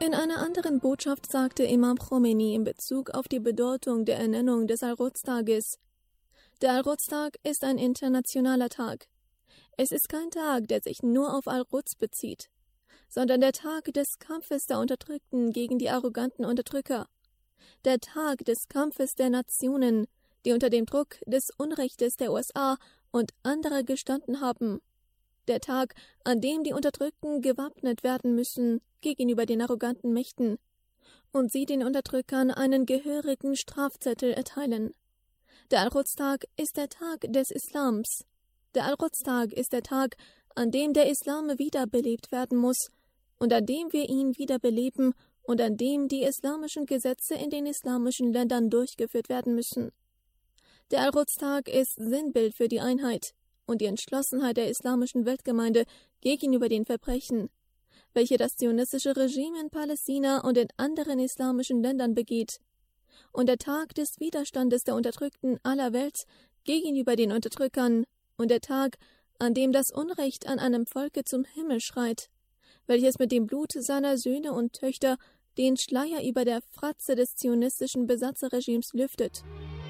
In einer anderen Botschaft sagte Imam Khomeini in Bezug auf die Bedeutung der Ernennung des Al-Quds-Tages: Der Al-Quds-Tag ist ein internationaler Tag. Es ist kein Tag, der sich nur auf Al-Quds bezieht, sondern der Tag des Kampfes der Unterdrückten gegen die arroganten Unterdrücker. Der Tag des Kampfes der Nationen, die unter dem Druck des Unrechtes der U S A und anderer gestanden haben. Der Tag, an dem die Unterdrückten gewappnet werden müssen gegenüber den arroganten Mächten und sie den Unterdrückern einen gehörigen Strafzettel erteilen. Der Al-Quds-Tag ist der Tag des Islams. Der Al-Quds-Tag ist der Tag, an dem der Islam wiederbelebt werden muss und an dem wir ihn wiederbeleben und an dem die islamischen Gesetze in den islamischen Ländern durchgeführt werden müssen. Der Al-Quds-Tag ist Sinnbild für die Einheit und die Entschlossenheit der islamischen Weltgemeinde gegenüber den Verbrechen, welche das zionistische Regime in Palästina und in anderen islamischen Ländern begeht, und der Tag des Widerstandes der Unterdrückten aller Welt gegenüber den Unterdrückern und der Tag, an dem das Unrecht an einem Volke zum Himmel schreit, welches mit dem Blut seiner Söhne und Töchter den Schleier über der Fratze des zionistischen Besatzerregimes lüftet.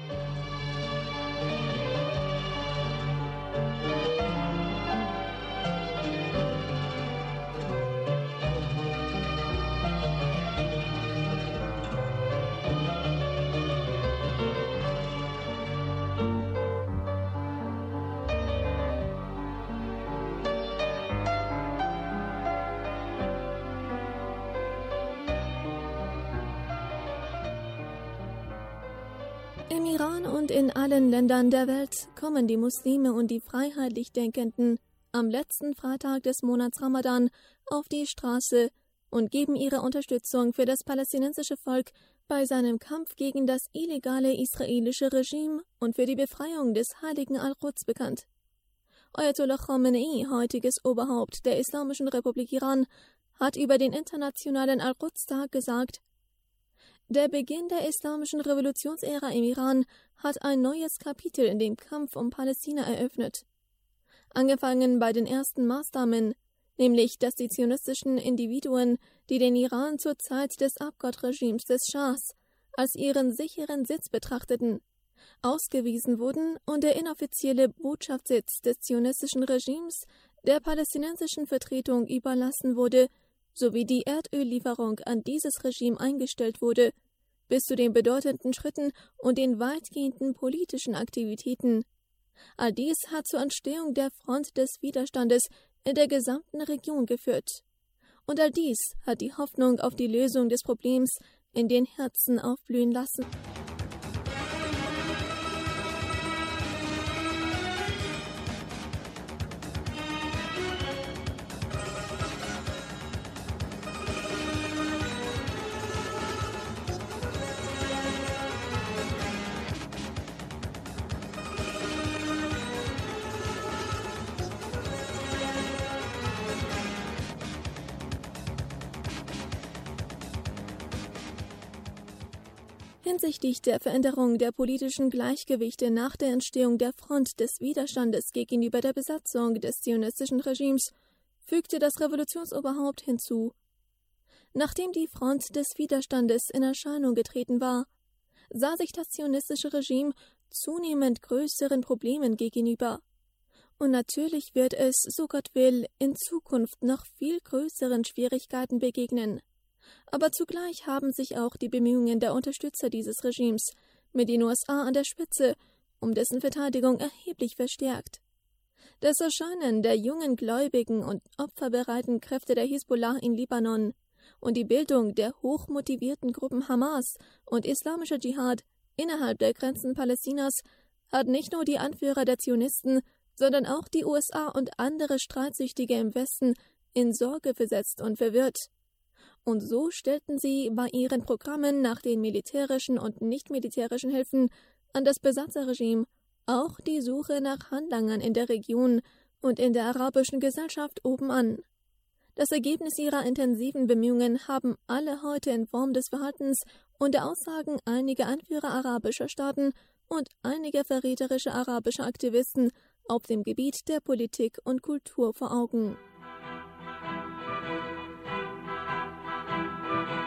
Im Iran und in allen Ländern der Welt kommen die Muslime und die freiheitlich Denkenden am letzten Freitag des Monats Ramadan auf die Straße und geben ihre Unterstützung für das palästinensische Volk bei seinem Kampf gegen das illegale israelische Regime und für die Befreiung des heiligen Al-Quds bekannt. Ayatollah Khamenei, heutiges Oberhaupt der Islamischen Republik Iran, hat über den internationalen Al-Quds-Tag gesagt: Der Beginn der islamischen Revolutionsära im Iran hat ein neues Kapitel in dem Kampf um Palästina eröffnet. Angefangen bei den ersten Maßnahmen, nämlich dass die zionistischen Individuen, die den Iran zur Zeit des Abgott-Regimes des Schahs als ihren sicheren Sitz betrachteten, ausgewiesen wurden und der inoffizielle Botschaftssitz des zionistischen Regimes der palästinensischen Vertretung überlassen wurde, sowie die Erdöllieferung an dieses Regime eingestellt wurde, bis zu den bedeutenden Schritten und den weitgehenden politischen Aktivitäten. All dies hat zur Entstehung der Front des Widerstandes in der gesamten Region geführt. Und all dies hat die Hoffnung auf die Lösung des Problems in den Herzen aufblühen lassen. Hinsichtlich der Veränderung der politischen Gleichgewichte nach der Entstehung der Front des Widerstandes gegenüber der Besatzung des zionistischen Regimes fügte das Revolutionsoberhaupt hinzu: Nachdem die Front des Widerstandes in Erscheinung getreten war, sah sich das zionistische Regime zunehmend größeren Problemen gegenüber. Und natürlich wird es, so Gott will, in Zukunft noch viel größeren Schwierigkeiten begegnen. Aber zugleich haben sich auch die Bemühungen der Unterstützer dieses Regimes mit den U S A an der Spitze um dessen Verteidigung erheblich verstärkt. Das Erscheinen der jungen gläubigen und opferbereiten Kräfte der Hisbollah in Libanon und die Bildung der hochmotivierten Gruppen Hamas und Islamischer Dschihad innerhalb der Grenzen Palästinas hat nicht nur die Anführer der Zionisten, sondern auch die U S A und andere Streitsüchtige im Westen in Sorge versetzt und verwirrt. Und so stellten sie bei ihren Programmen nach den militärischen und nicht-militärischen Hilfen an das Besatzerregime auch die Suche nach Handlangern in der Region und in der arabischen Gesellschaft oben an. Das Ergebnis ihrer intensiven Bemühungen haben alle heute in Form des Verhaltens und der Aussagen einiger Anführer arabischer Staaten und einiger verräterischer arabischer Aktivisten auf dem Gebiet der Politik und Kultur vor Augen.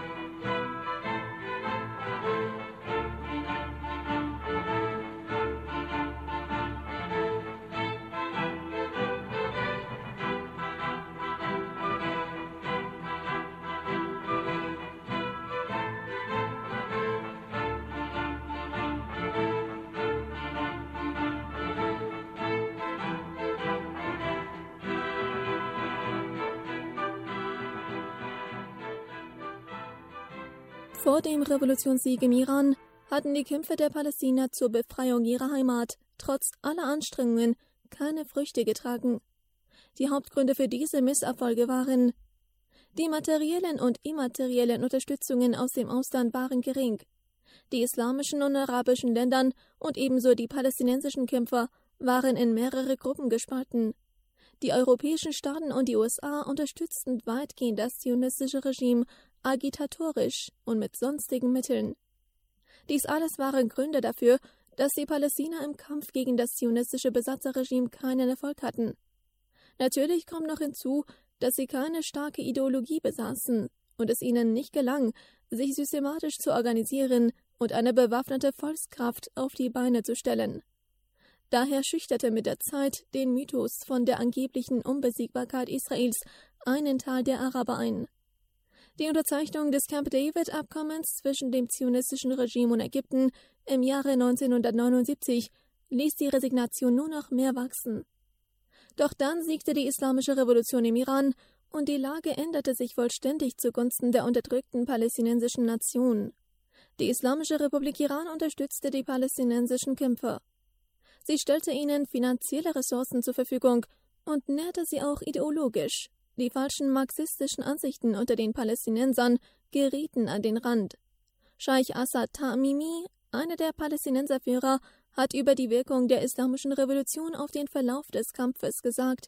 Vor dem Revolutionssieg im Iran hatten die Kämpfe der Palästinenser zur Befreiung ihrer Heimat trotz aller Anstrengungen keine Früchte getragen. Die Hauptgründe für diese Misserfolge waren: Die materiellen und immateriellen Unterstützungen aus dem Ausland waren gering. Die islamischen und arabischen Länder und ebenso die palästinensischen Kämpfer waren in mehrere Gruppen gespalten. Die europäischen Staaten und die U S A unterstützten weitgehend das zionistische Regime agitatorisch und mit sonstigen Mitteln. Dies alles waren Gründe dafür, dass die Palästinenser im Kampf gegen das zionistische Besatzerregime keinen Erfolg hatten. Natürlich kommt noch hinzu, dass sie keine starke Ideologie besaßen und es ihnen nicht gelang, sich systematisch zu organisieren und eine bewaffnete Volkskraft auf die Beine zu stellen. Daher schüchterte mit der Zeit den Mythos von der angeblichen Unbesiegbarkeit Israels einen Teil der Araber ein. Die Unterzeichnung des Camp David-Abkommens zwischen dem zionistischen Regime und Ägypten im Jahre neunzehnhundertneunundsiebzig ließ die Resignation nur noch mehr wachsen. Doch dann siegte die Islamische Revolution im Iran und die Lage änderte sich vollständig zugunsten der unterdrückten palästinensischen Nation. Die Islamische Republik Iran unterstützte die palästinensischen Kämpfer. Sie stellte ihnen finanzielle Ressourcen zur Verfügung und nährte sie auch ideologisch. Die falschen marxistischen Ansichten unter den Palästinensern gerieten an den Rand. Scheich Assad Tamimi, einer der Palästinenserführer, hat über die Wirkung der Islamischen Revolution auf den Verlauf des Kampfes gesagt: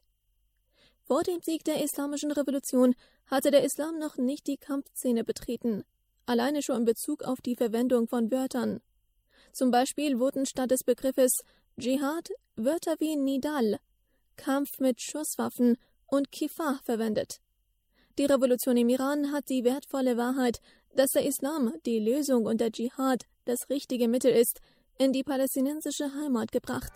Vor dem Sieg der Islamischen Revolution hatte der Islam noch nicht die Kampfszene betreten, alleine schon in Bezug auf die Verwendung von Wörtern. Zum Beispiel wurden statt des Begriffes Dschihad Wörter wie Nidal, Kampf mit Schusswaffen und Kifah verwendet. Die Revolution im Iran hat die wertvolle Wahrheit, dass der Islam die Lösung und der Dschihad das richtige Mittel ist, in die palästinensische Heimat gebracht.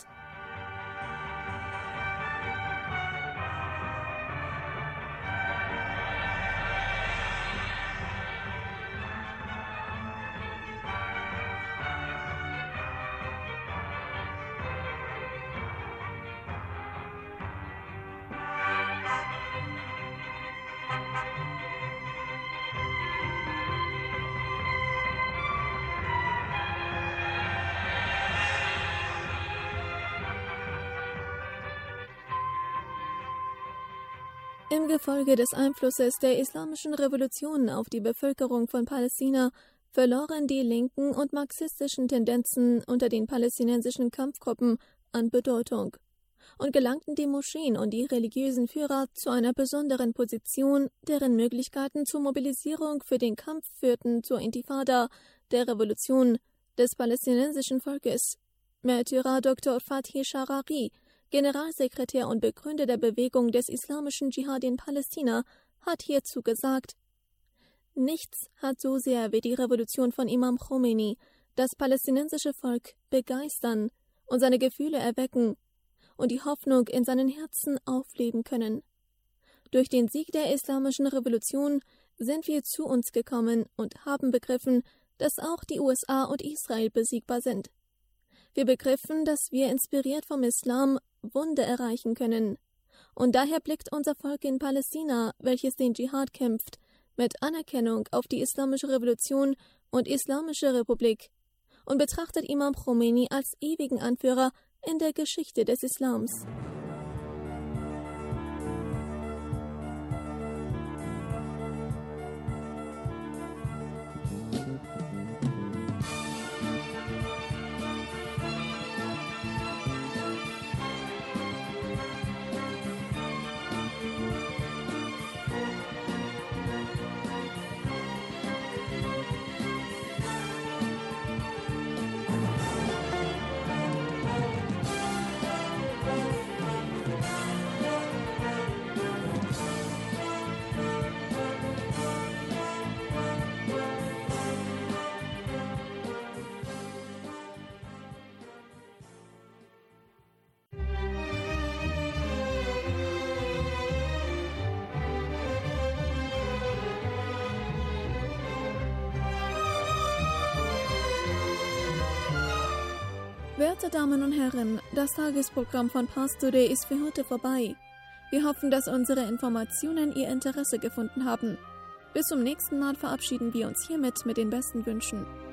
Im Gefolge des Einflusses der Islamischen Revolution auf die Bevölkerung von Palästina verloren die linken und marxistischen Tendenzen unter den palästinensischen Kampfgruppen an Bedeutung und gelangten die Moscheen und die religiösen Führer zu einer besonderen Position, deren Möglichkeiten zur Mobilisierung für den Kampf führten zur Intifada, der Revolution des palästinensischen Volkes. Märtyrer Doktor Fathi Sharari, Generalsekretär und Begründer der Bewegung des islamischen Dschihad in Palästina, hat hierzu gesagt: Nichts hat so sehr wie die Revolution von Imam Khomeini das palästinensische Volk begeistern und seine Gefühle erwecken und die Hoffnung in seinen Herzen aufleben können. Durch den Sieg der islamischen Revolution sind wir zu uns gekommen und haben begriffen, dass auch die U S A und Israel besiegbar sind. Wir begriffen, dass wir inspiriert vom Islam Wunder erreichen können. Und daher blickt unser Volk in Palästina, welches den Dschihad kämpft, mit Anerkennung auf die Islamische Revolution und Islamische Republik und betrachtet Imam Khomeini als ewigen Anführer in der Geschichte des Islams. Werte Damen und Herren, das Tagesprogramm von Pars Today ist für heute vorbei. Wir hoffen, dass unsere Informationen Ihr Interesse gefunden haben. Bis zum nächsten Mal verabschieden wir uns hiermit mit den besten Wünschen.